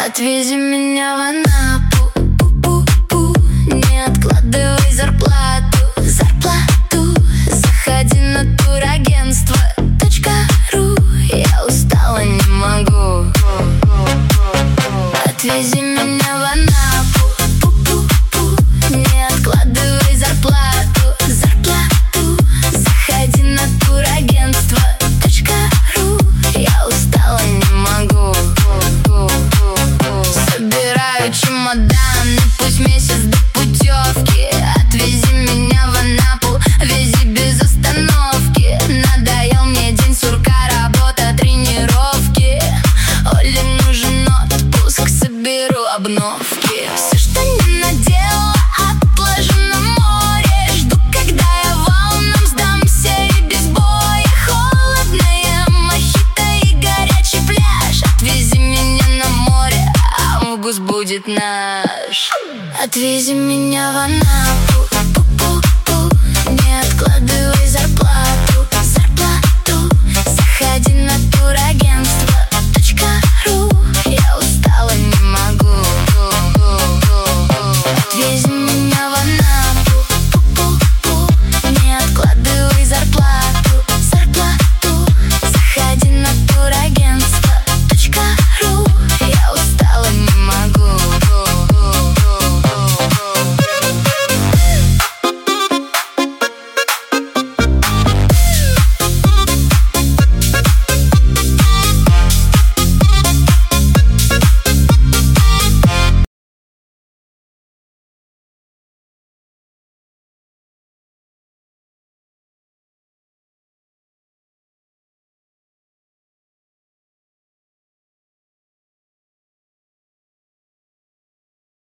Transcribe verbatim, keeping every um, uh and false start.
Отвези меня в Анапу, пу-пу-пу. Не откладывай зарплату, зарплату. Заходи на турагентство точка ру. Я устала, не могу. Отвези меня в Анапу, пу-пу-пу. Не откладывай зарплату, зарплату. Заходи на турагентство точка ру. Я устала, не могу. Собираю чемоданы, пусть месяц до путевки. Отвези меня в Анапу, вези без остановки. Надоел мне день сурка, работа, тренировки. Оле нужен отпуск, соберу обновки. Все, что не надела, отложу на море. Жду, когда я волнам сдамся и без боя. Холодная мохито и горячий пляж. Отвези меня на море, август будет наш. Отвези меня в Анапу, пу-пу-пу. Не откладывай зарплату.